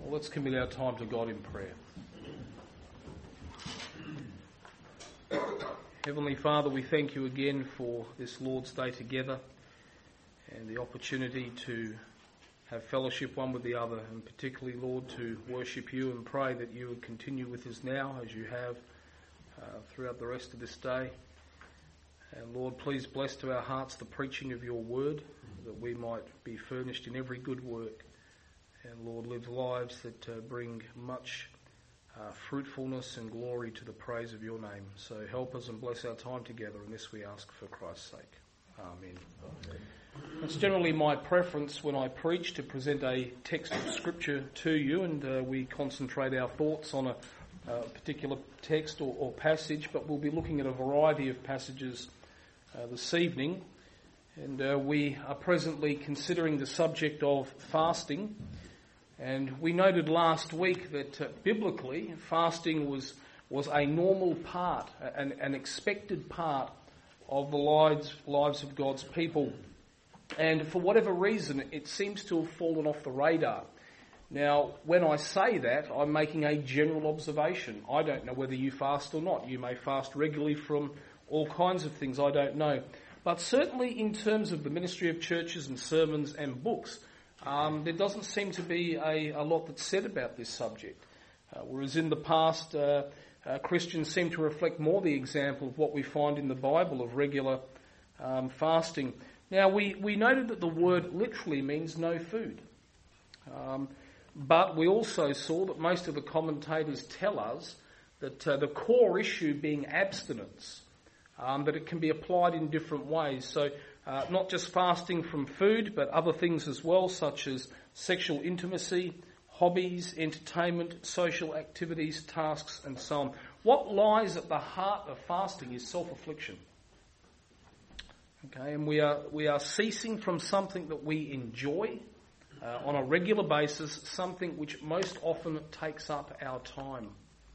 Well, let's commit our time to God in prayer. Heavenly Father, we thank you again for this Lord's Day together and the opportunity to have fellowship one with the other, and particularly, Lord, to worship you and pray that you would continue with us now as you have throughout the rest of this day. And Lord, please bless to our hearts the preaching of your word, that we might be furnished in every good work. And Lord, live lives that bring much fruitfulness and glory to the praise of your name. So help us and bless our time together, and this we ask for Christ's sake. Amen. It's generally my preference when I preach to present a text of scripture to you, and we concentrate our thoughts on a particular text or passage, but we'll be looking at a variety of passages this evening. And we are presently considering the subject of fasting. And we noted last week that biblically, fasting was a normal part, an expected part of the lives of God's people. And for whatever reason, it seems to have fallen off the radar. Now, when I say that, I'm making a general observation. I don't know whether you fast or not. You may fast regularly from all kinds of things, I don't know. But certainly in terms of the ministry of churches and sermons and books, there doesn't seem to be a lot that's said about this subject. Whereas in the past, Christians seem to reflect more the example of what we find in the Bible of regular fasting. Now, we noted that the word literally means no food. But we also saw that most of the commentators tell us that the core issue being abstinence, that it can be applied in different ways. So not just fasting from food, but other things as well, such as sexual intimacy, hobbies, entertainment, social activities, tasks, and so on. What lies at the heart of fasting is self-affliction. Okay, and we are ceasing from something that we enjoy on a regular basis, something which most often takes up our time.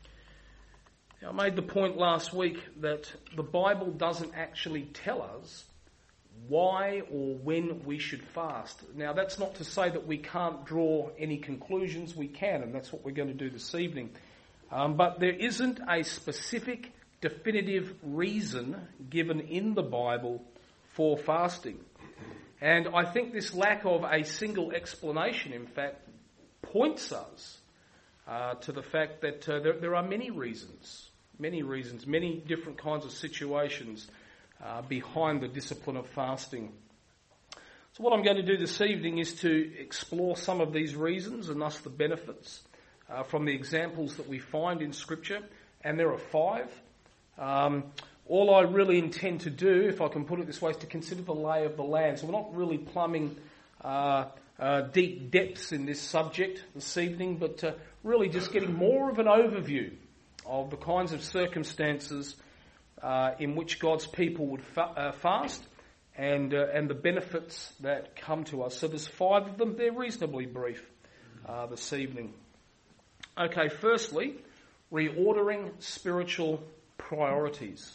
Now, I made the point last week that the Bible doesn't actually tell us why or when we should fast. Now, that's not to say that we can't draw any conclusions. We can, and that's what we're going to do this evening. But there isn't a specific, definitive reason given in the Bible for fasting. And I think this lack of a single explanation, in fact, points us to the fact that there are many reasons, many different kinds of situations behind the discipline of fasting. So what I'm going to do this evening is to explore some of these reasons and thus the benefits from the examples that we find in Scripture, and there are 5. All I really intend to do, if I can put it this way, is to consider the lay of the land. So we're not really plumbing deep depths in this subject this evening, but really just getting more of an overview of the kinds of circumstances in which God's people would fast and the benefits that come to us. So there's 5 of them. They're reasonably brief this evening. Okay, firstly, reordering spiritual priorities.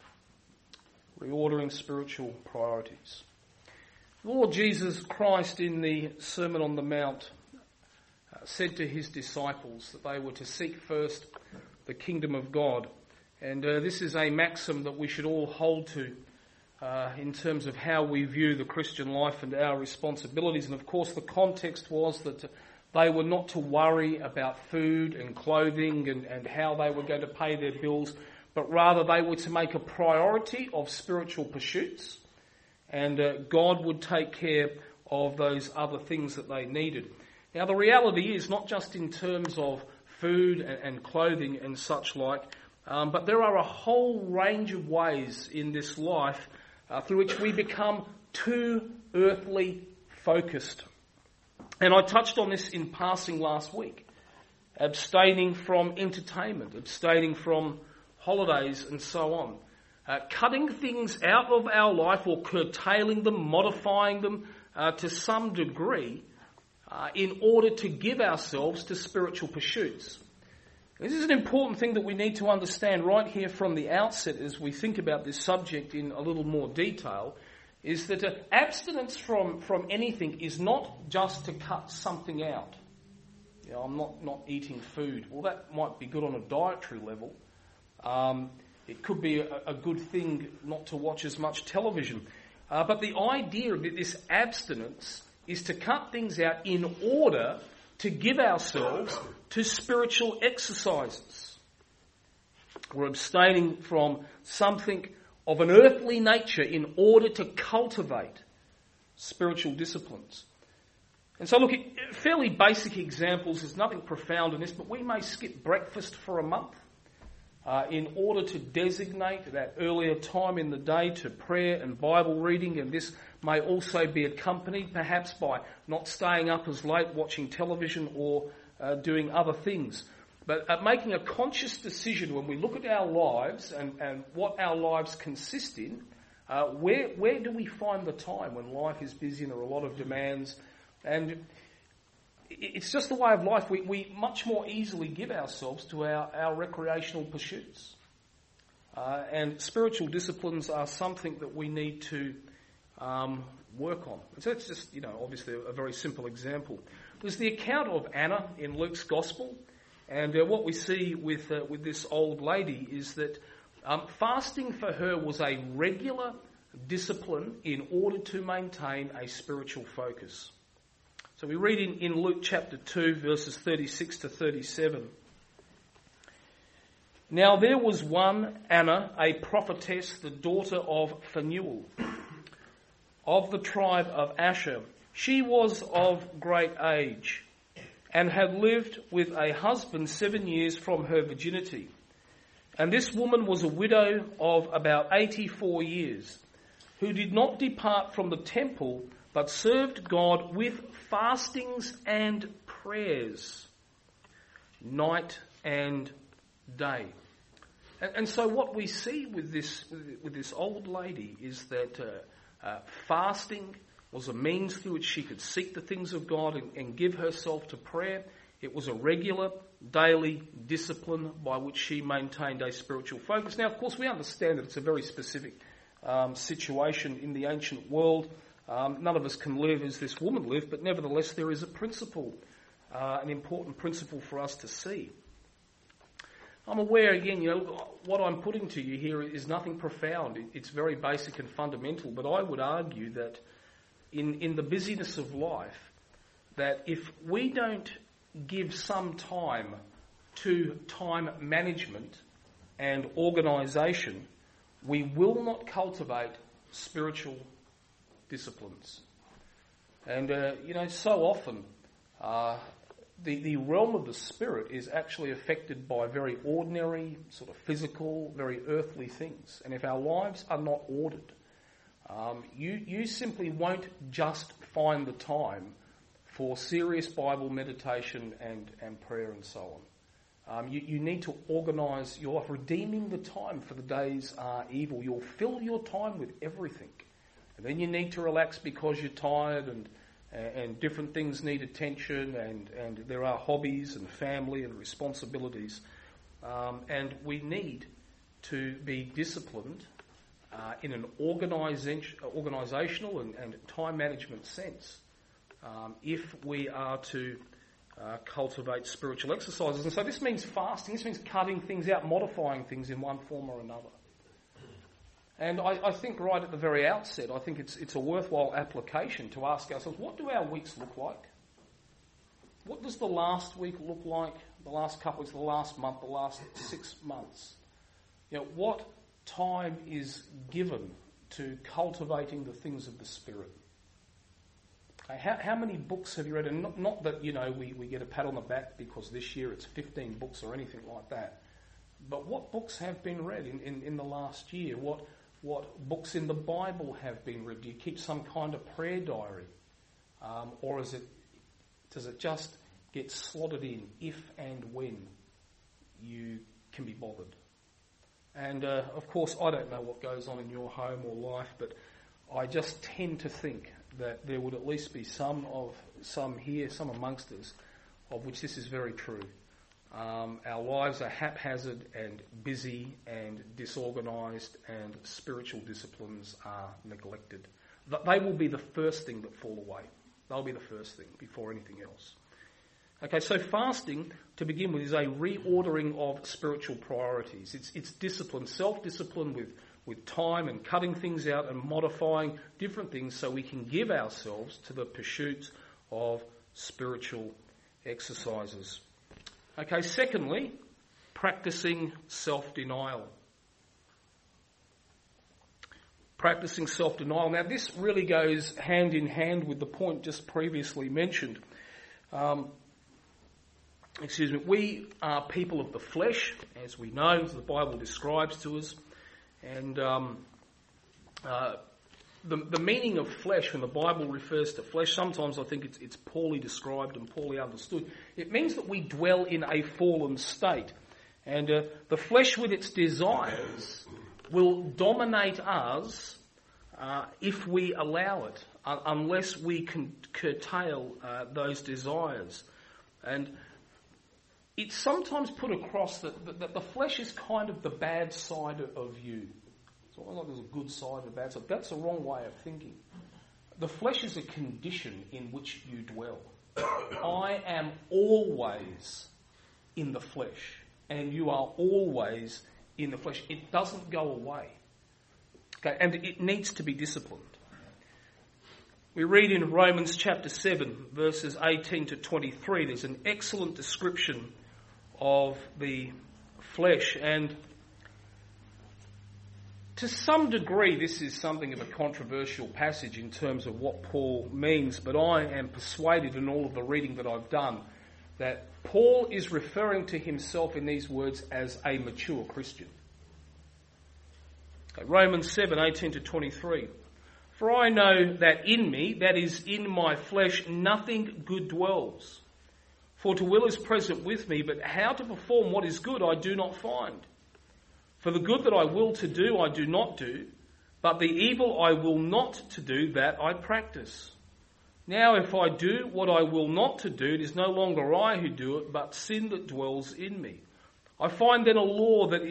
Reordering spiritual priorities. Lord Jesus Christ in the Sermon on the Mount said to his disciples that they were to seek first the kingdom of God. And this is a maxim that we should all hold to in terms of how we view the Christian life and our responsibilities. And of course the context was that they were not to worry about food and clothing and how they were going to pay their bills, but rather they were to make a priority of spiritual pursuits, and God would take care of those other things that they needed. Now the reality is not just in terms of food and clothing and such like, but there are a whole range of ways in this life through which we become too earthly focused. And I touched on this in passing last week. Abstaining from entertainment, abstaining from holidays and so on. Cutting things out of our life or curtailing them, modifying them to some degree in order to give ourselves to spiritual pursuits. This is an important thing that we need to understand right here from the outset as we think about this subject in a little more detail, is that abstinence from anything is not just to cut something out. I'm not eating food. Well, that might be good on a dietary level. It could be a good thing not to watch as much television. But the idea of this abstinence is to cut things out in order to give ourselves to spiritual exercises. We're abstaining from something of an earthly nature in order to cultivate spiritual disciplines. And so look, fairly basic examples, there's nothing profound in this, but we may skip breakfast for a month in order to designate that earlier time in the day to prayer and Bible reading, and this may also be accompanied perhaps by not staying up as late watching television or doing other things. But making a conscious decision when we look at our lives and what our lives consist in, where do we find the time when life is busy and there are a lot of demands? And it's just the way of life. We much more easily give ourselves to our recreational pursuits. And spiritual disciplines are something that we need to work on. And so it's just, obviously a very simple example. There's the account of Anna in Luke's Gospel. And what we see with this old lady is that fasting for her was a regular discipline in order to maintain a spiritual focus. So we read in Luke chapter 2, verses 36 to 37. Now there was one, Anna, a prophetess, the daughter of Phanuel, of the tribe of Asher. She was of great age, and had lived with a husband 7 years from her virginity. And this woman was a widow of about 84 years, who did not depart from the temple, but served God with fastings and prayers, night and day. And so what we see with this old lady is that fasting was a means through which she could seek the things of God and give herself to prayer. It was a regular, daily discipline by which she maintained a spiritual focus. Now, of course, we understand that it's a very specific situation in the ancient world. None of us can live as this woman lived, but nevertheless there is a principle, an important principle for us to see. I'm aware, again, what I'm putting to you here is nothing profound. It's very basic and fundamental, but I would argue that in the busyness of life, that if we don't give some time to time management and organisation, we will not cultivate spiritual disciplines. And, so often the realm of the spirit is actually affected by very ordinary, sort of physical, very earthly things. And if our lives are not ordered, you simply won't just find the time for serious Bible meditation and prayer and so on. You need to organise your life, redeeming the time, for the days are evil. You'll fill your time with everything. And then you need to relax because you're tired and different things need attention and there are hobbies and family and responsibilities. And we need to be disciplined in an organisational and time management sense if we are to cultivate spiritual exercises. And so this means fasting, this means cutting things out, modifying things in one form or another. And I think right at the very outset, I think it's a worthwhile application to ask ourselves, what do our weeks look like? What does the last week look like, the last couple of weeks, the last month, the last 6 months? What time is given to cultivating the things of the Spirit? How many books have you read? And not that, we get a pat on the back because this year it's 15 books or anything like that. But what books have been read in the last year? What books in the Bible have been read? Do you keep some kind of prayer diary? Or does it just get slotted in if and when you can be bothered? And of course, I don't know what goes on in your home or life, but I just tend to think that there would at least be some here, some amongst us, of which this is very true. Our lives are haphazard and busy and disorganised, and spiritual disciplines are neglected. They will be the first thing that fall away. They'll be the first thing before anything else. Okay, so fasting, to begin with, is a reordering of spiritual priorities. It's discipline, self-discipline with time and cutting things out and modifying different things so we can give ourselves to the pursuit of spiritual exercises. Okay, secondly, practicing self-denial. Practicing self-denial. Now, this really goes hand in hand with the point just previously mentioned. We are people of the flesh, as we know, as the Bible describes to us. And the meaning of flesh, when the Bible refers to flesh, sometimes I think it's poorly described and poorly understood. It means that we dwell in a fallen state. And the flesh with its desires will dominate us if we allow it, unless we can curtail those desires. And it's sometimes put across that the flesh is kind of the bad side of you. It's almost like there's a good side and a bad side. That's the wrong way of thinking. The flesh is a condition in which you dwell. I am always in the flesh, and you are always in the flesh. It doesn't go away. Okay, and it needs to be disciplined. We read in Romans chapter 7, verses 18 to 23, there's an excellent description of the flesh. And to some degree, this is something of a controversial passage in terms of what Paul means, but I am persuaded in all of the reading that I've done that Paul is referring to himself in these words as a mature Christian. Okay, Romans 7, 18 to 23. For I know that in me, that is in my flesh, nothing good dwells. For to will is present with me, but how to perform what is good I do not find. For the good that I will to do, I do not do, but the evil I will not to do, that I practice. Now if I do what I will not to do, it is no longer I who do it, but sin that dwells in me. I find then a law that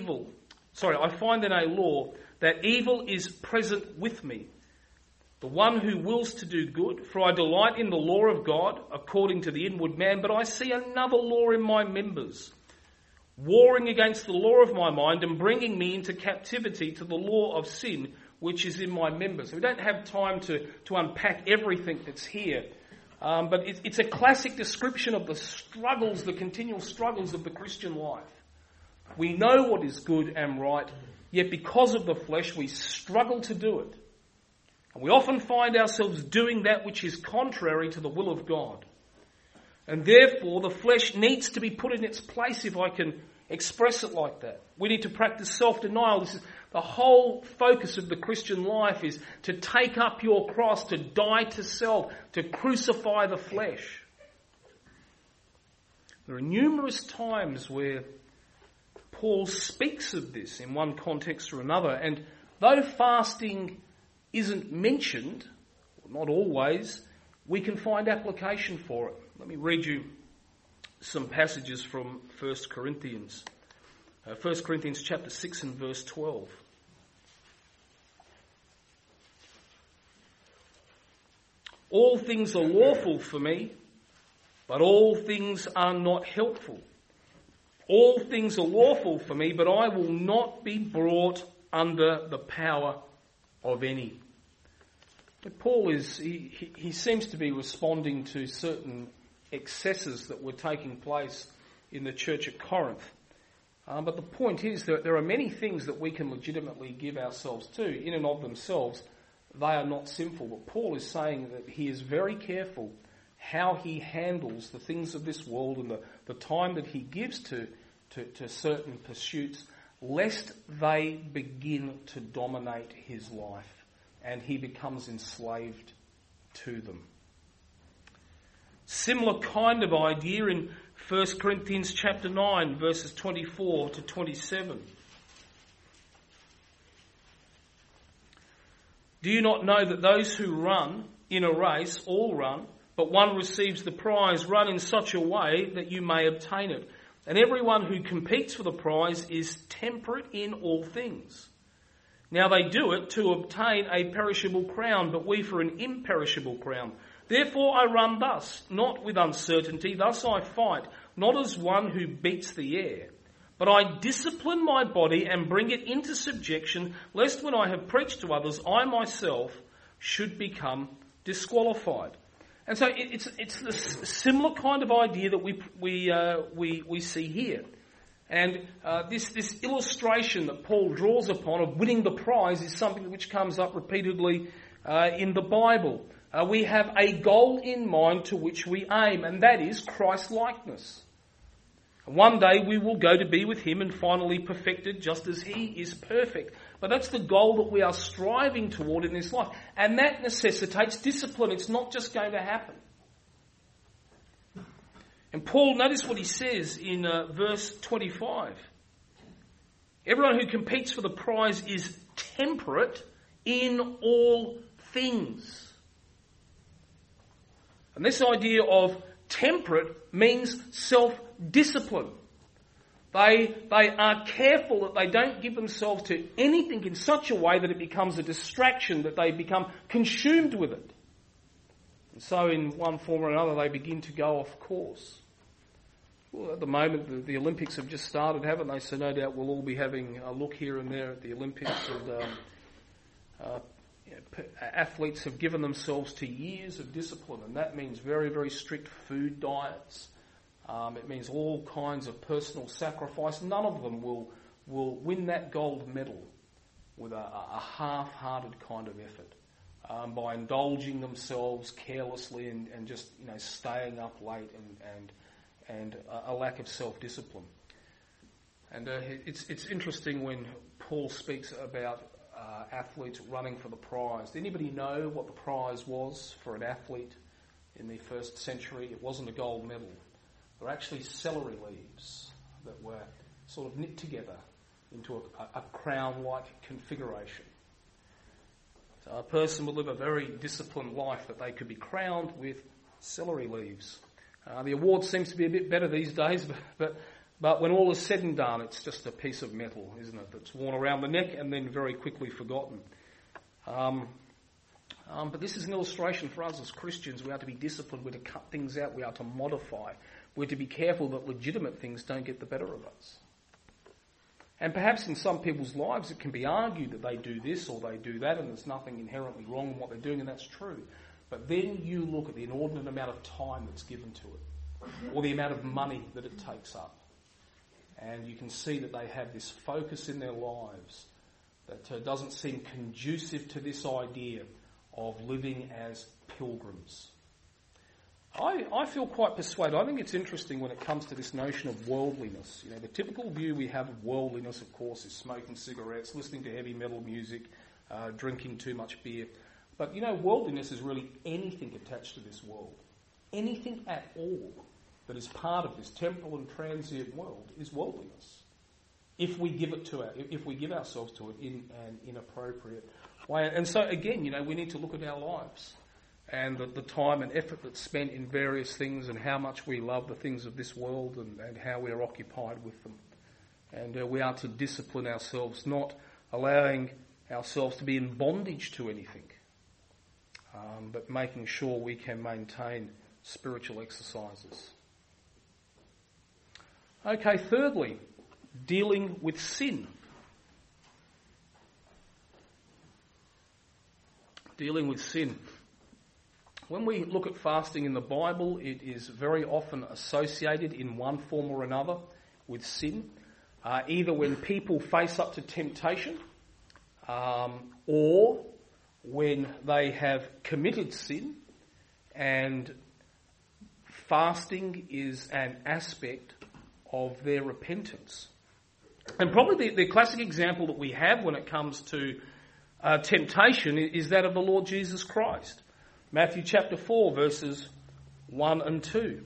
evil is present with me, the one who wills to do good. For I delight in the law of God according to the inward man, but I see another law in my members, warring against the law of my mind and bringing me into captivity to the law of sin which is in my members. We don't have time to unpack everything that's here, but it's a classic description of the struggles, the continual struggles of the Christian life. We know what is good and right, yet because of the flesh we struggle to do it. And we often find ourselves doing that which is contrary to the will of God. And therefore the flesh needs to be put in its place, if I can express it like that. We need to practice self-denial. This is the whole focus of the Christian life, is to take up your cross, to die to self, to crucify the flesh. There are numerous times where Paul speaks of this in one context or another, and though fasting isn't mentioned, not always, we can find application for it. Let me read you some passages from 1 Corinthians. 1 Corinthians chapter 6 and verse 12. All things are lawful for me, but all things are not helpful. All things are lawful for me, but I will not be brought under the power of any. But Paul he seems to be responding to certain excesses that were taking place in the church at Corinth. But the point is that there are many things that we can legitimately give ourselves to. In and of themselves, they are not sinful. But Paul is saying that he is very careful how he handles the things of this world and the time that he gives to certain pursuits, lest they begin to dominate his life and he becomes enslaved to them. Similar kind of idea in 1 Corinthians chapter 9, verses 24 to 27. Do you not know that those who run in a race all run, but one receives the prize? Run in such a way that you may obtain it. And everyone who competes for the prize is temperate in all things. Now they do it to obtain a perishable crown, but we for an imperishable crown. Therefore I run thus, not with uncertainty, thus I fight, not as one who beats the air. But I discipline my body and bring it into subjection, lest when I have preached to others, I myself should become disqualified. And so it's a similar kind of idea that we see here. And this illustration that Paul draws upon of winning the prize is something which comes up repeatedly in the Bible. We have a goal in mind to which we aim, and that is Christ-likeness. One day we will go to be with him and finally perfected just as he is perfect. But that's the goal that we are striving toward in this life. And that necessitates discipline. It's not just going to happen. And Paul, notice what he says in verse 25. Everyone who competes for the prize is temperate in all things. And this idea of temperate means self-discipline. They are careful that they don't give themselves to anything in such a way that it becomes a distraction, that they become consumed with it. And so in one form or another they begin to go off course. Well, at the moment the Olympics have just started, haven't they? So no doubt we'll all be having a look here and there at the Olympics. And athletes have given themselves to years of discipline, and that means very, very strict food diets. It means all kinds of personal sacrifice. None of them will win that gold medal with a half-hearted kind of effort, by indulging themselves carelessly and just staying up late and a lack of self-discipline. And it's interesting when Paul speaks about athletes running for the prize. Did anybody know what the prize was for an athlete in the first century? It wasn't a gold medal. They were actually celery leaves that were sort of knit together into a crown-like configuration. So a person would live a very disciplined life that they could be crowned with celery leaves. The award seems to be a bit better these days, but when all is said and done, it's just a piece of metal, isn't it, that's worn around the neck and then very quickly forgotten. But this is an illustration for us as Christians. We are to be disciplined. We're to cut things out. We are to modify. We're to be careful that legitimate things don't get the better of us. And perhaps in some people's lives it can be argued that they do this or they do that and there's nothing inherently wrong in what they're doing, and that's true. But then you look at the inordinate amount of time that's given to it, or the amount of money that it takes up, and you can see that they have this focus in their lives that doesn't seem conducive to this idea of living as pilgrims. I feel quite persuaded. I think it's interesting when it comes to this notion of worldliness. The typical view we have of worldliness, of course, is smoking cigarettes, listening to heavy metal music, drinking too much beer. But, worldliness is really anything attached to this world. Anything at all that is part of this temporal and transient world is worldliness. If we give ourselves to it in an inappropriate way. And so, again, we need to look at our lives and the time and effort that's spent in various things and how much we love the things of this world and how we're occupied with them. And we are to discipline ourselves, not allowing ourselves to be in bondage to anything, but making sure we can maintain spiritual exercises. Okay, thirdly, dealing with sin. Dealing with sin. When we look at fasting in the Bible, it is very often associated in one form or another with sin, either when people face up to temptation, or when they have committed sin, and fasting is an aspect of their repentance. And probably the classic example that we have when it comes to temptation is that of the Lord Jesus Christ. Matthew chapter 4, verses 1 and 2.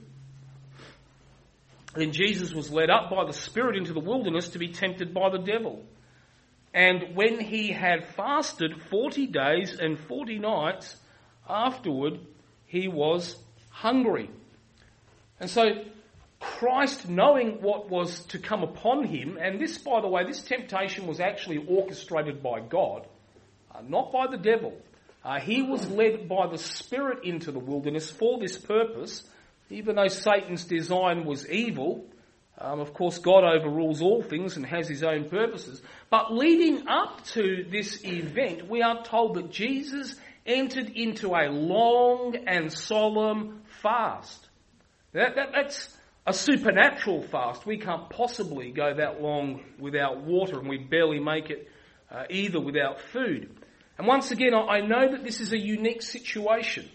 Then Jesus was led up by the Spirit into the wilderness to be tempted by the devil. And when he had fasted 40 days and 40 nights, afterward he was hungry. And so Christ, knowing what was to come upon him, and this, by the way, this temptation was actually orchestrated by God, not by the devil. He was led by the Spirit into the wilderness for this purpose, even though Satan's design was evil. Of course, God overrules all things and has his own purposes. But leading up to this event, we are told that Jesus entered into a long and solemn fast. That's a supernatural fast. We can't possibly go that long without water, and we barely make it either without food. And once again, I know that this is a unique situation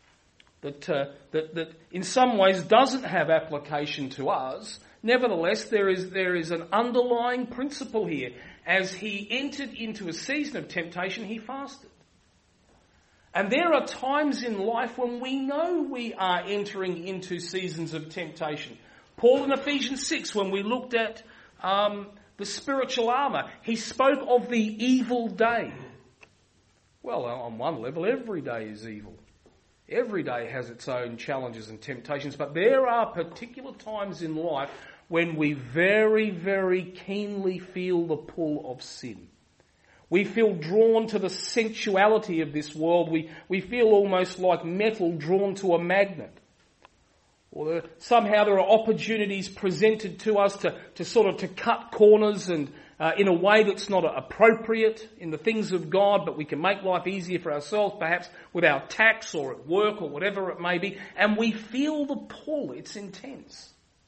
that in some ways doesn't have application to us. Nevertheless, there is an underlying principle here. As he entered into a season of temptation, he fasted. And there are times in life when we know we are entering into seasons of temptation. Paul in Ephesians 6, when we looked at the spiritual armour, he spoke of the evil day. Well, on one level, every day is evil. Every day has its own challenges and temptations, but there are particular times in life when we very, very keenly feel the pull of sin. We feel drawn to the sensuality of this world. We feel almost like metal drawn to a magnet. Or somehow there are opportunities presented to us to cut corners and in a way that's not appropriate in the things of God, but we can make life easier for ourselves, perhaps with our tax or at work or whatever it may be, and we feel the pull. It's intense.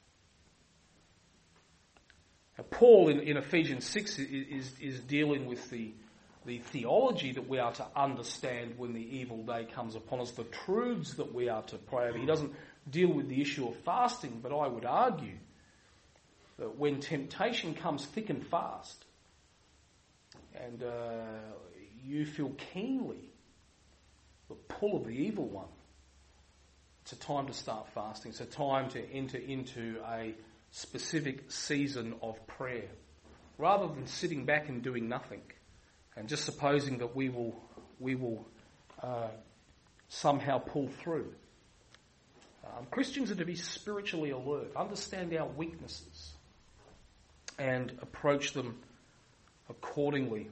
Now, Paul in Ephesians 6 is dealing with the theology that we are to understand when the evil day comes upon us, the truths that we are to pray over. He doesn't deal with the issue of fasting, but I would argue that when temptation comes thick and fast, and you feel keenly the pull of the evil one, it's a time to start fasting. It's a time to enter into a specific season of prayer, rather than sitting back and doing nothing and just supposing that we will somehow pull through. Christians are to be spiritually alert, understand our weaknesses, and approach them accordingly.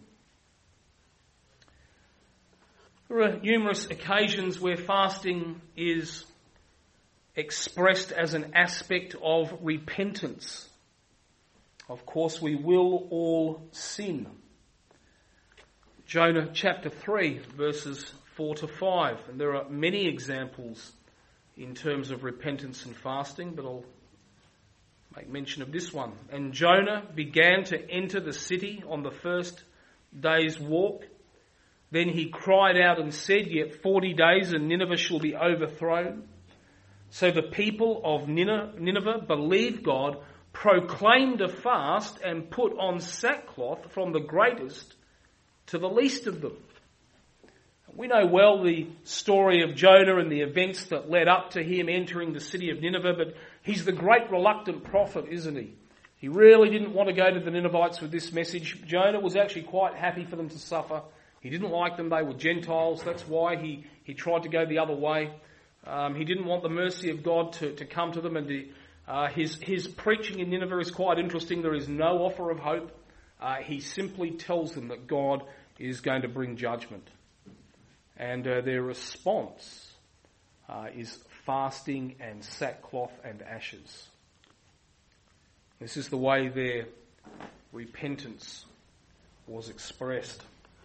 There are numerous occasions where fasting is expressed as an aspect of repentance. Of course, we will all sin. Jonah chapter 3, verses 4 to 5. And there are many examples in terms of repentance and fasting, but I'll make mention of this one. And Jonah began to enter the city on the first day's walk. Then he cried out and said, "Yet 40 days and Nineveh shall be overthrown." So the people of Nineveh believed God, proclaimed a fast, and put on sackcloth from the greatest to the least of them. We know well the story of Jonah and the events that led up to him entering the city of Nineveh, but he's the great reluctant prophet, isn't he? He really didn't want to go to the Ninevites with this message. Jonah was actually quite happy for them to suffer. He didn't like them. They were Gentiles. That's why he tried to go the other way. He didn't want the mercy of God to come to them, and his preaching in Nineveh is quite interesting. There is no offer of hope. He simply tells them that God is going to bring judgment. And their response is fasting and sackcloth and ashes. This is the way their repentance was expressed.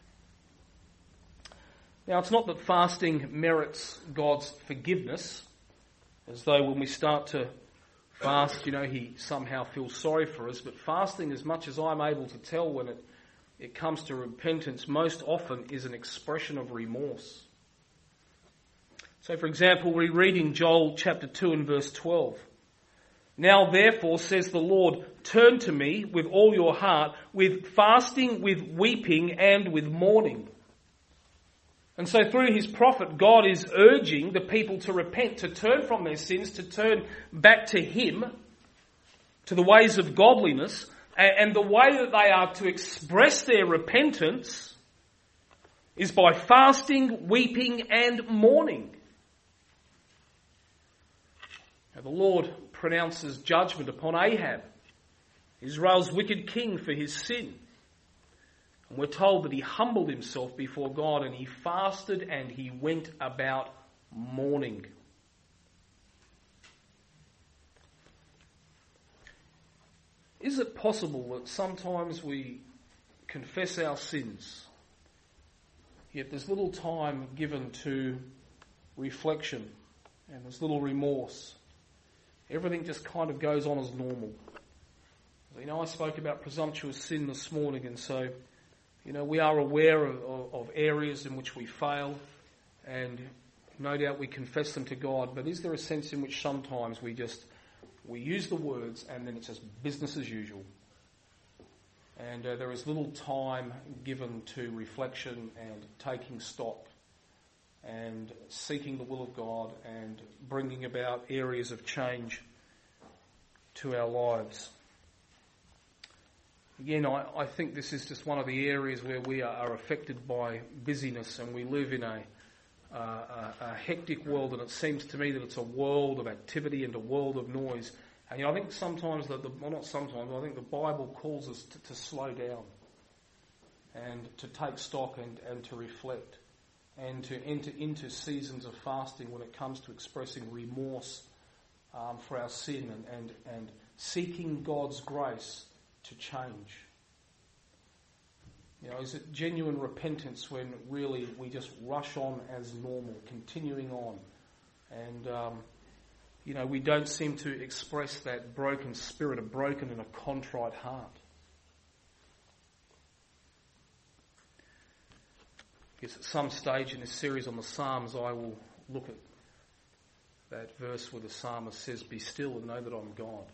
Now, it's not that fasting merits God's forgiveness, as though when we start to fast, he somehow feels sorry for us. But fasting, as much as I'm able to tell when it comes to repentance, most often is an expression of remorse. So, for example, we read in Joel chapter 2 and verse 12, "Now therefore, says the Lord, turn to me with all your heart, with fasting, with weeping, and with mourning." And so through his prophet, God is urging the people to repent, to turn from their sins, to turn back to him, to the ways of godliness. And the way that they are to express their repentance is by fasting, weeping, and mourning. Now, the Lord pronounces judgment upon Ahab, Israel's wicked king, for his sin. And we're told that he humbled himself before God and he fasted and he went about mourning. Is it possible that sometimes we confess our sins, yet there's little time given to reflection and there's little remorse? Everything just kind of goes on as normal. I spoke about presumptuous sin this morning, and so, we are aware of areas in which we fail, and no doubt we confess them to God, but is there a sense in which sometimes we use the words and then it's just business as usual? And there is little time given to reflection and taking stock and seeking the will of God and bringing about areas of change to our lives. Again, I think this is just one of the areas where we are affected by busyness, and we live in a hectic world, and it seems to me that it's a world of activity and a world of noise. And I think sometimes, I think the Bible calls us to slow down and to take stock and to reflect and to enter into seasons of fasting when it comes to expressing remorse for our sin and seeking God's grace to change. Is it genuine repentance when really we just rush on as normal, continuing on, and we don't seem to express that broken spirit, a broken and a contrite heart? I guess at some stage in this series on the Psalms, I will look at that verse where the psalmist says, "Be still and know that I'm God,"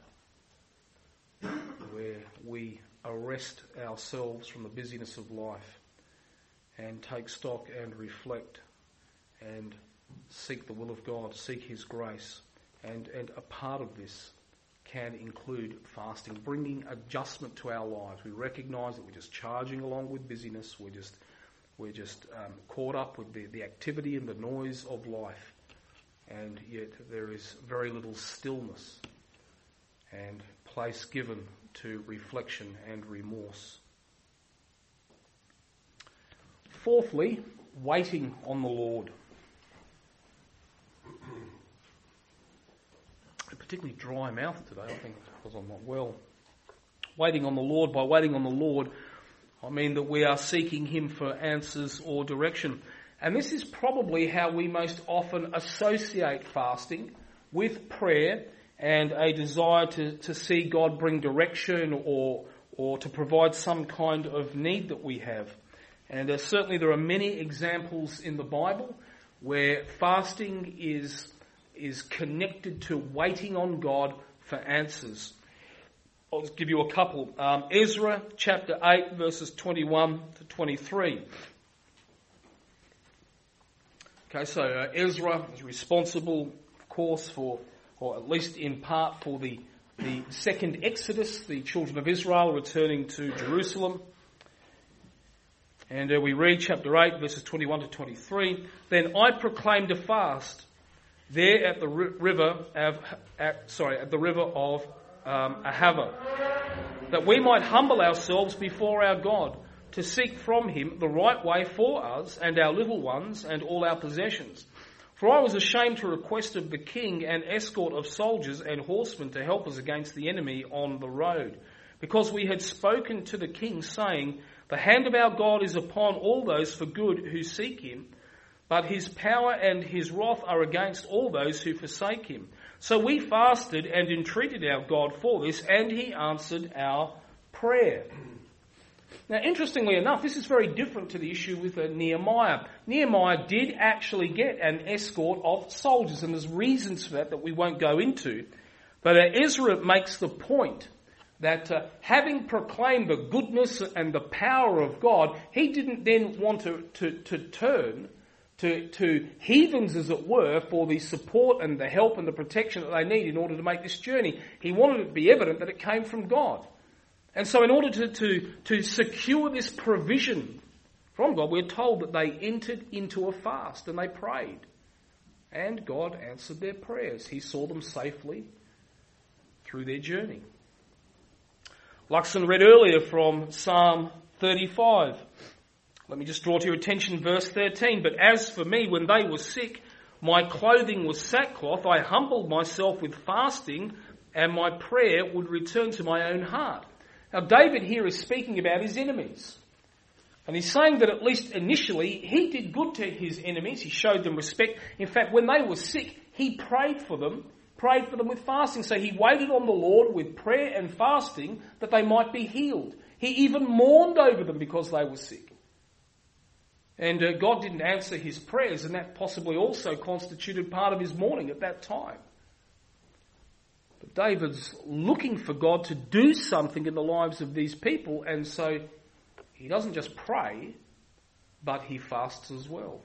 where we arrest ourselves from the busyness of life and take stock and reflect and seek the will of God, seek His grace. And a part of this can include fasting, bringing adjustment to our lives. We recognise that we're just charging along with busyness. We're just caught up with the activity and the noise of life, and yet there is very little stillness and place given to reflection and remorse. Fourthly, waiting on the Lord. A particularly dry mouth today, I think, because I'm not well. Waiting on the Lord. By waiting on the Lord, I mean that we are seeking Him for answers or direction. And this is probably how we most often associate fasting with prayer and a desire to see God bring direction or to provide some kind of need that we have. And certainly there are many examples in the Bible where fasting is connected to waiting on God for answers. I'll just give you a couple. Ezra chapter 8 verses 21 to 23. Okay, so Ezra is responsible, of course, or at least in part, for the second Exodus, the children of Israel returning to Jerusalem. And we read chapter 8, verses 21 to 23. "Then I proclaimed a fast there at the river of Ahava, that we might humble ourselves before our God, to seek from Him the right way for us and our little ones and all our possessions. For I was ashamed to request of the king an escort of soldiers and horsemen to help us against the enemy on the road, because we had spoken to the king, saying, The hand of our God is upon all those for good who seek Him, but His power and His wrath are against all those who forsake Him. So we fasted and entreated our God for this, and He answered our prayer." Now, interestingly enough, this is very different to the issue with Nehemiah. Nehemiah did actually get an escort of soldiers, and there's reasons for that we won't go into. But Ezra makes the point that having proclaimed the goodness and the power of God, he didn't then want to turn to heathens, as it were, for the support and the help and the protection that they need in order to make this journey. He wanted it to be evident that it came from God. And so in order to secure this provision from God, we're told that they entered into a fast and they prayed. And God answered their prayers. He saw them safely through their journey. Luxon read earlier from Psalm 35. Let me just draw to your attention verse 13. But as for me, when they were sick, my clothing was sackcloth. I humbled myself with fasting, and my prayer would return to my own heart. Now David here is speaking about his enemies. And he's saying that at least initially, he did good to his enemies. He showed them respect. In fact, when they were sick, he prayed for them with fasting. So he waited on the Lord with prayer and fasting that they might be healed. He even mourned over them because they were sick. And God didn't answer his prayers, and that possibly also constituted part of his mourning at that time. But David's looking for God to do something in the lives of these people, and so he doesn't just pray, but he fasts as well.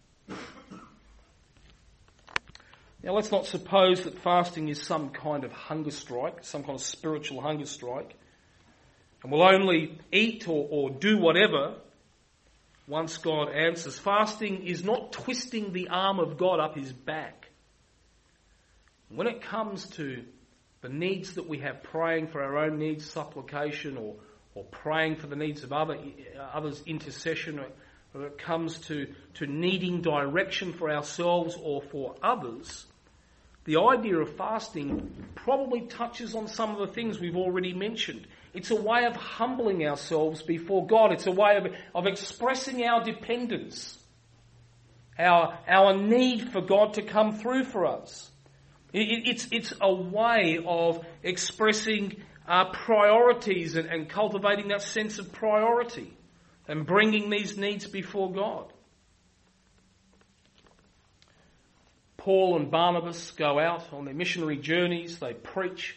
Now let's not suppose that fasting is some kind of hunger strike, some kind of spiritual hunger strike, and we'll only eat or do whatever once God answers. Fasting is not twisting the arm of God up his back. When it comes to the needs that we have, praying for our own needs, supplication, or praying for the needs of others, intercession, or when it comes to needing direction for ourselves or for others, the idea of fasting probably touches on some of the things we've already mentioned. It's a way of humbling ourselves before God. It's a way of expressing our dependence, our need for God to come through for us. It's a way of expressing our priorities and cultivating that sense of priority and bringing these needs before God. Paul and Barnabas go out on their missionary journeys. They preach.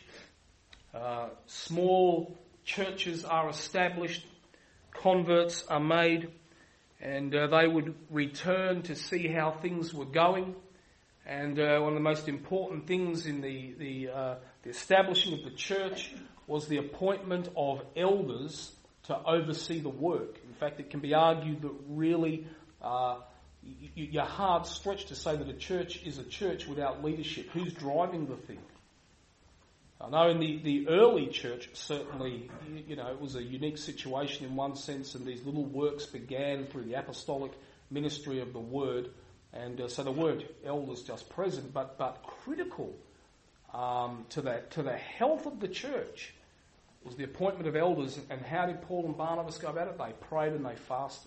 Small churches are established. Converts are made. And they would return to see how things were going. And one of the most important things in the establishing of the church was the appointment of elders to oversee the work. In fact, it can be argued that really you're hard stretched to say that a church is a church without leadership. Who's driving the thing? I know in the early church, certainly, it was a unique situation in one sense, and these little works began through the apostolic ministry of the word. And so there weren't elders just present, but critical to the health of the church was the appointment of elders. And how did Paul and Barnabas go about it? They prayed and they fasted.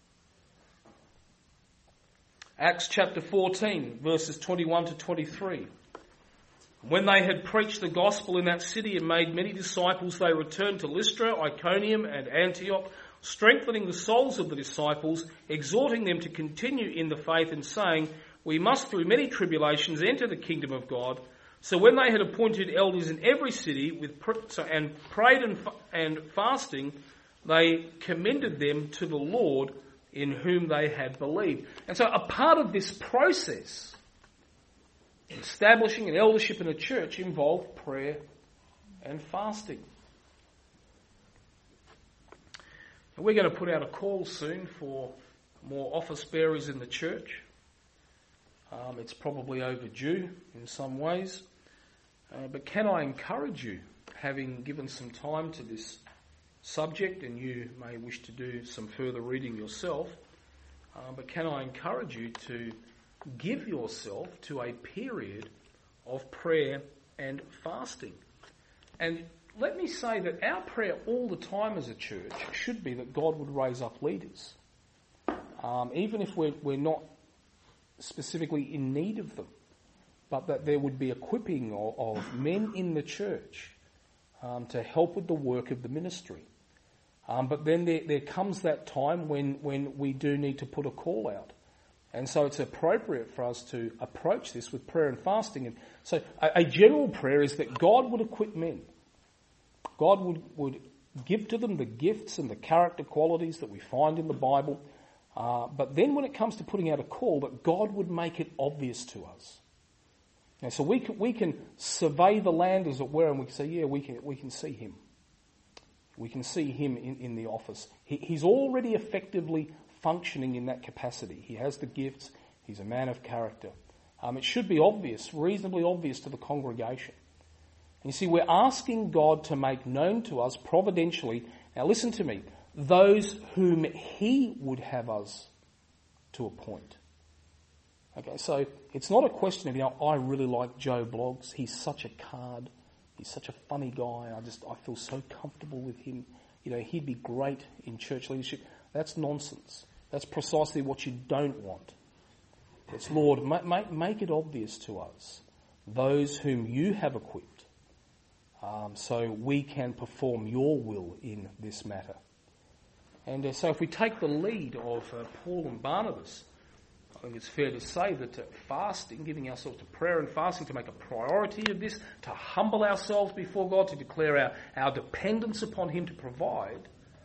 Acts chapter 14, verses 21 to 23. When they had preached the gospel in that city and made many disciples, they returned to Lystra, Iconium, and Antioch, strengthening the souls of the disciples, exhorting them to continue in the faith, and saying, "We must through many tribulations enter the kingdom of God." So when they had appointed elders in every city and prayed and fasting, they commended them to the Lord in whom they had believed. And so a part of this process, establishing an eldership in a church, involved prayer and fasting. And we're going to put out a call soon for more office bearers in the church. It's probably overdue in some ways. But can I encourage you, having given some time to this subject, and you may wish to do some further reading yourself, but can I encourage you to give yourself to a period of prayer and fasting? And let me say that our prayer all the time as a church should be that God would raise up leaders, even if we're not specifically in need of them, but that there would be equipping of men in the church to help with the work of the ministry. But then there comes that time when we do need to put a call out. And so it's appropriate for us to approach this with prayer and fasting. And so a general prayer is that God would equip men. God would give to them the gifts and the character qualities that we find in the Bible. But then when it comes to putting out a call, that God would make it obvious to us. And so we can survey the land, as it were, and we can say, yeah, we can see him. We can see him in the office. He's already effectively functioning in that capacity. He has the gifts. He's a man of character. It should be obvious, reasonably obvious to the congregation. And you see, we're asking God to make known to us providentially. Now listen to me. those whom he would have us to appoint. Okay, so it's not a question of, I really like Joe Bloggs. He's such a card. He's such a funny guy. I feel so comfortable with him. He'd be great in church leadership. That's nonsense. That's precisely what you don't want. It's, Lord, make it obvious to us, those whom you have equipped, so we can perform your will in this matter. And so if we take the lead of Paul and Barnabas, I think it's fair to say that fasting, giving ourselves to prayer and fasting, to make a priority of this, to humble ourselves before God, to declare our dependence upon him to provide,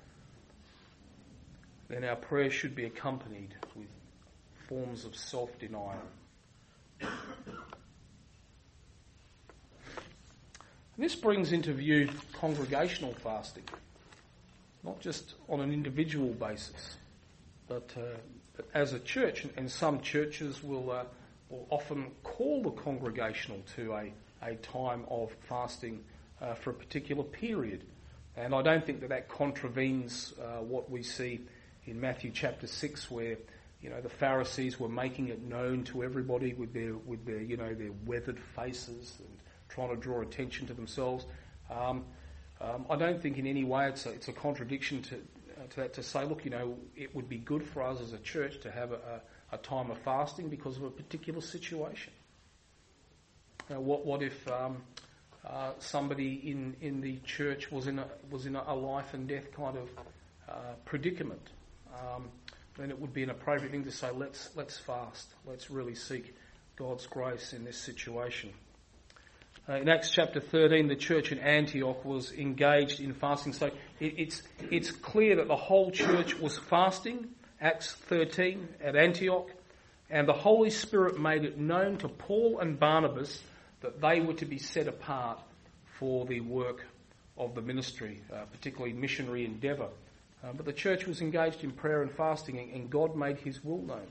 then our prayer should be accompanied with forms of self-denial. This brings into view congregational fasting, not just on an individual basis, but as a church, and some churches will often call the congregational to a time of fasting for a particular period. And I don't think that contravenes what we see in Matthew chapter 6, where the Pharisees were making it known to everybody with their their weathered faces and trying to draw attention to themselves. I don't think in any way it's a contradiction to that, to say, look, it would be good for us as a church to have a time of fasting because of a particular situation. What if somebody in the church was in a life and death kind of predicament? Then it would be an appropriate thing to say, let's fast. Let's really seek God's grace in this situation. In Acts chapter 13, the church in Antioch was engaged in fasting. So it's clear that the whole church was fasting, Acts 13, at Antioch, and the Holy Spirit made it known to Paul and Barnabas that they were to be set apart for the work of the ministry, particularly missionary endeavour. But the church was engaged in prayer and fasting, and God made his will known.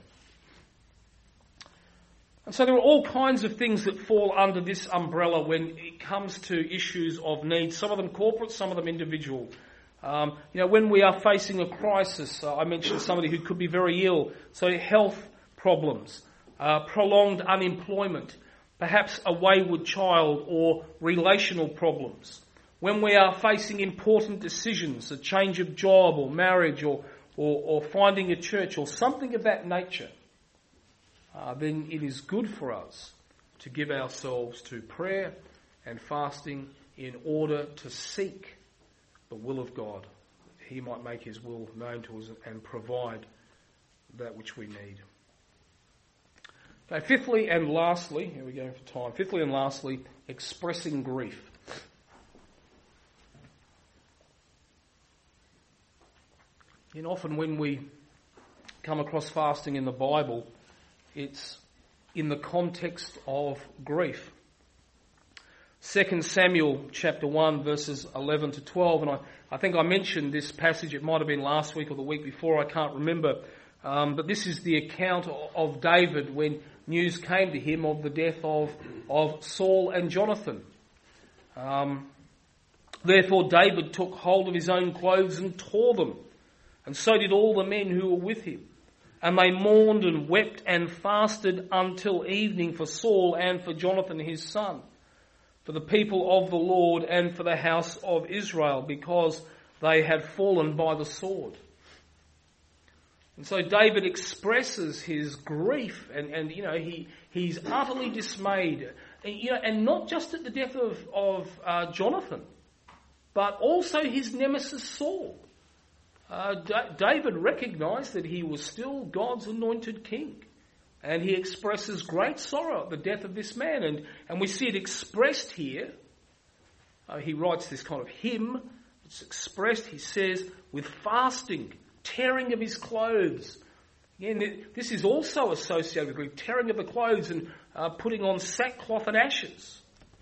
And so there are all kinds of things that fall under this umbrella when it comes to issues of need, some of them corporate, some of them individual. When we are facing a crisis, I mentioned somebody who could be very ill, so health problems, prolonged unemployment, perhaps a wayward child or relational problems. When we are facing important decisions, a change of job or marriage or finding a church or something of that nature, then it is good for us to give ourselves to prayer and fasting in order to seek the will of God, that he might make his will known to us and provide that which we need. Okay, fifthly and lastly, here we go for time, fifthly and lastly, expressing grief. And often when we come across fasting in the Bible, it's in the context of grief. 2 Samuel chapter 1 verses 11 to 12, and I think I mentioned this passage, it might have been last week or the week before, I can't remember, but this is the account of David when news came to him of the death of Saul and Jonathan. Therefore David took hold of his own clothes and tore them, and so did all the men who were with him. And they mourned and wept and fasted until evening for Saul and for Jonathan his son, for the people of the Lord and for the house of Israel, because they had fallen by the sword. And so David expresses his grief, and he's utterly dismayed, and not just at the death of Jonathan, but also his nemesis Saul. David recognised that he was still God's anointed king, and he expresses great sorrow at the death of this man, and we see it expressed here. He writes this kind of hymn. It's expressed, he says, with fasting, tearing of his clothes. Again, this is also associated with grief, tearing of the clothes and putting on sackcloth and ashes.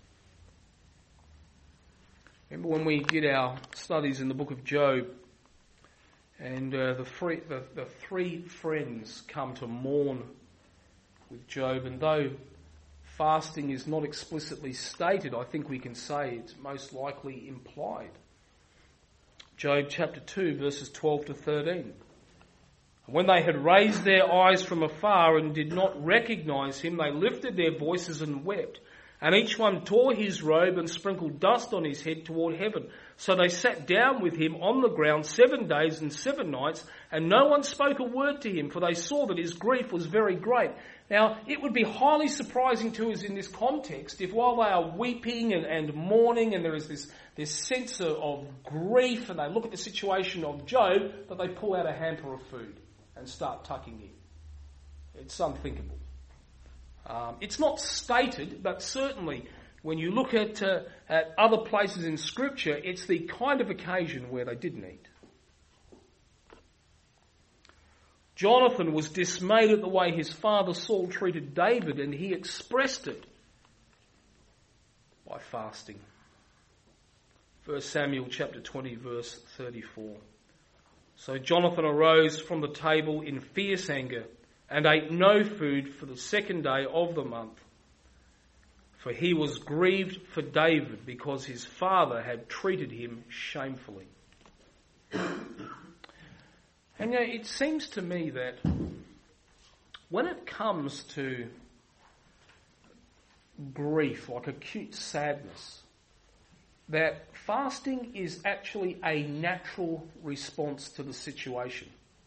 Remember when we did our studies in the book of Job, and the three friends come to mourn with Job, and though fasting is not explicitly stated, I think we can say it's most likely implied. Job chapter 2, verses 12 to 13. When they had raised their eyes from afar and did not recognize him, they lifted their voices and wept. And each one tore his robe and sprinkled dust on his head toward heaven. So they sat down with him on the ground 7 days and 7 nights, and no one spoke a word to him, for they saw that his grief was very great. Now, it would be highly surprising to us in this context if while they are weeping and mourning and there is this sense of grief, and they look at the situation of Job, that they pull out a hamper of food and start tucking in. It's unthinkable. It's not stated, but certainly when you look at other places in Scripture, it's the kind of occasion where they didn't eat. Jonathan was dismayed at the way his father Saul treated David, and he expressed it by fasting. 1 Samuel chapter 20, verse 34. So Jonathan arose from the table in fierce anger and ate no food for the 2nd day of the month, for he was grieved for David because his father had treated him shamefully. And it seems to me that when it comes to grief, like acute sadness, that fasting is actually a natural response to the situation.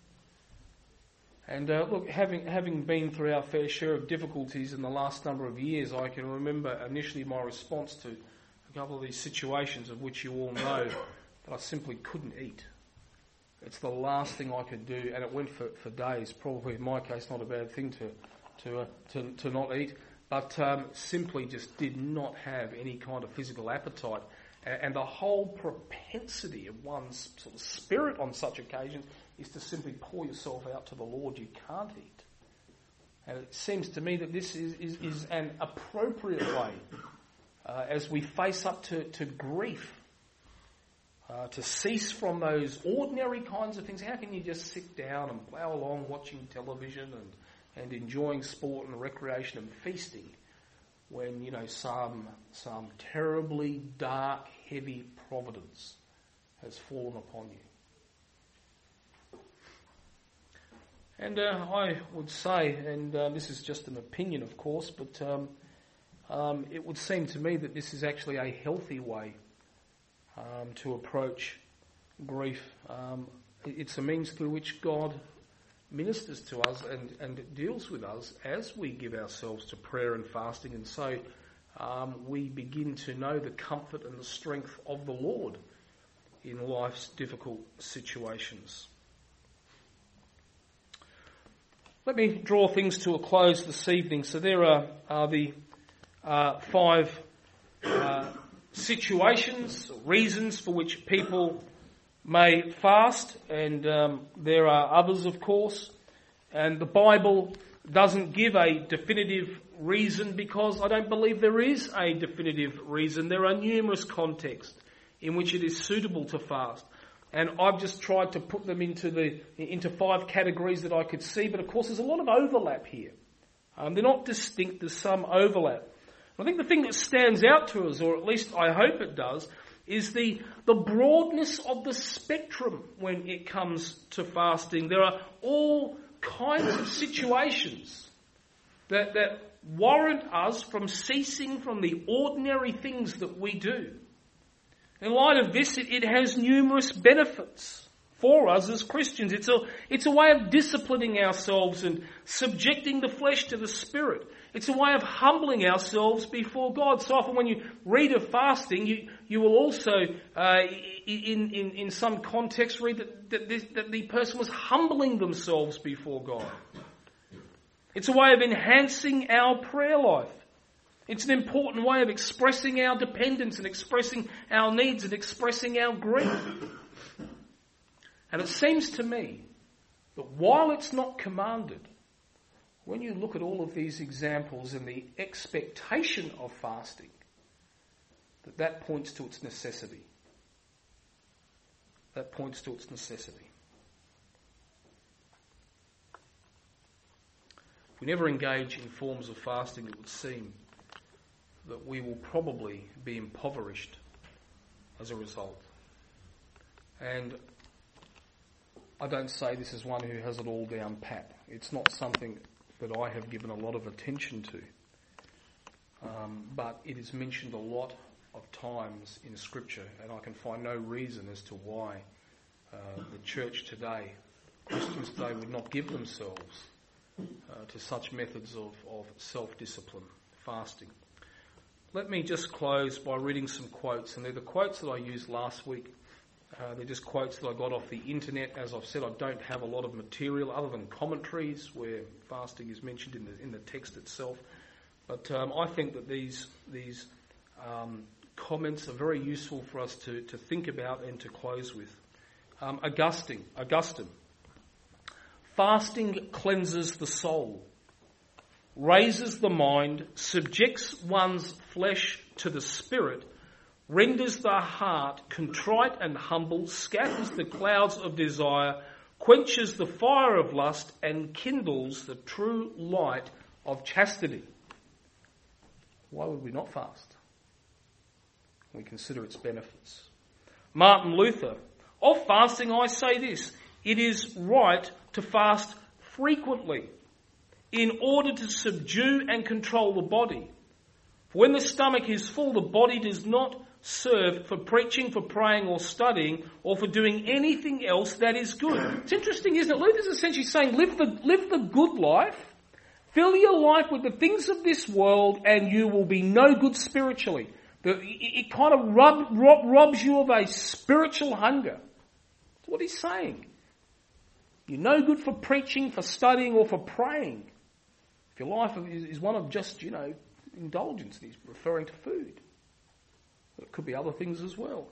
And look, having been through our fair share of difficulties in the last number of years, I can remember initially my response to a couple of these situations of which you all know that I simply couldn't eat. It's the last thing I could do, and it went for days. Probably in my case, not a bad thing to not eat, but simply just did not have any kind of physical appetite. And the whole propensity of one's sort of spirit on such occasions is to simply pour yourself out to the Lord. You can't eat. And it seems to me that this is an appropriate way as we face up to grief, to cease from those ordinary kinds of things. How can you just sit down and plough along watching television and enjoying sport and recreation and feasting when, some terribly dark, heavy providence has fallen upon you? And I would say, and this is just an opinion of course, but it would seem to me that this is actually a healthy way to approach grief. It's a means through which God ministers to us and deals with us as we give ourselves to prayer and fasting, and so we begin to know the comfort and the strength of the Lord in life's difficult situations. Let me draw things to a close this evening. So there are the 5 situations, reasons for which people may fast, and there are others, of course. And the Bible doesn't give a definitive reason because I don't believe there is a definitive reason. There are numerous contexts in which it is suitable to fast. And I've just tried to put them into 5 categories that I could see. But of course, there's a lot of overlap here. They're not distinct. There's some overlap. I think the thing that stands out to us, or at least I hope it does, is the broadness of the spectrum when it comes to fasting. There are all kinds of situations that warrant us from ceasing from the ordinary things that we do. In light of this, it has numerous benefits for us as Christians. It's a way of disciplining ourselves and subjecting the flesh to the Spirit. It's a way of humbling ourselves before God. So often when you read of fasting, you will also, in some context, read that the person was humbling themselves before God. It's a way of enhancing our prayer life. It's an important way of expressing our dependence and expressing our needs and expressing our grief. And it seems to me that while it's not commanded, when you look at all of these examples and the expectation of fasting, that points to its necessity. That points to its necessity. If we never engage in forms of fasting, it would seem that we will probably be impoverished as a result. And I don't say this as one who has it all down pat. It's not something that I have given a lot of attention to. But it is mentioned a lot of times in Scripture, and I can find no reason as to why the church today, Christians today, would not give themselves to such methods of self-discipline, fasting. Let me just close by reading some quotes, and they're the quotes that I used last week. They're just quotes that I got off the internet. As I've said, I don't have a lot of material other than commentaries where fasting is mentioned in the text itself. But I think that these comments are very useful for us to think about and to close with. Augustine. Fasting cleanses the soul, raises the mind, subjects one's flesh to the spirit, renders the heart contrite and humble, scatters the clouds of desire, quenches the fire of lust, and kindles the true light of chastity. Why would we not fast? We consider its benefits. Martin Luther. Of fasting I say this, it is right to fast frequently in order to subdue and control the body. For when the stomach is full, the body does not serve for preaching, for praying or studying, or for doing anything else that is good. It's interesting, isn't it? Luther's essentially saying live the good life, fill your life with the things of this world, and you will be no good spiritually. It kind of robs you of a spiritual hunger. That's what he's saying. You're no good for preaching, for studying, or for praying. If your life is one of just, indulgence, he's referring to food. But it could be other things as well.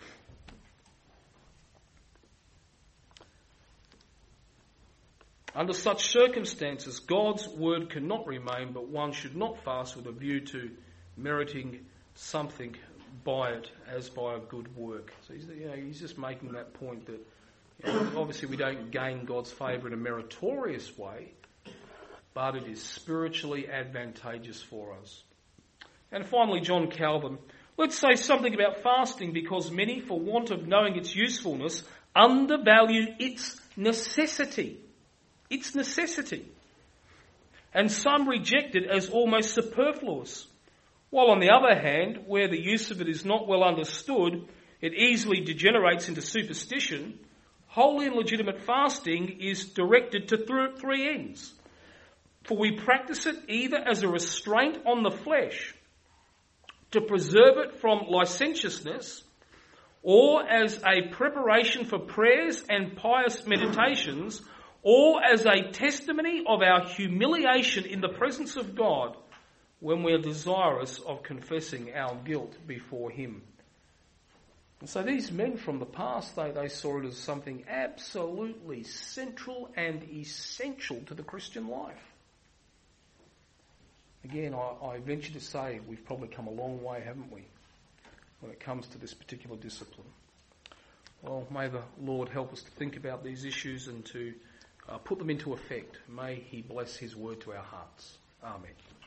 Under such circumstances, God's word cannot remain, but one should not fast with a view to meriting something by it as by a good work. So he's just making that point that obviously we don't gain God's favour in a meritorious way, but it is spiritually advantageous for us. And finally, John Calvin. Let's say something about fasting, because many, for want of knowing its usefulness, undervalue its necessity. Its necessity. And some reject it as almost superfluous. While on the other hand, where the use of it is not well understood, it easily degenerates into superstition. Holy and legitimate fasting is directed to three ends. For we practice it either as a restraint on the flesh, to preserve it from licentiousness, or as a preparation for prayers and pious meditations, or as a testimony of our humiliation in the presence of God when we are desirous of confessing our guilt before him. And so these men from the past, they saw it as something absolutely central and essential to the Christian life. Again, I venture to say we've probably come a long way, haven't we, when it comes to this particular discipline. Well, may the Lord help us to think about these issues and to put them into effect. May he bless his word to our hearts. Amen.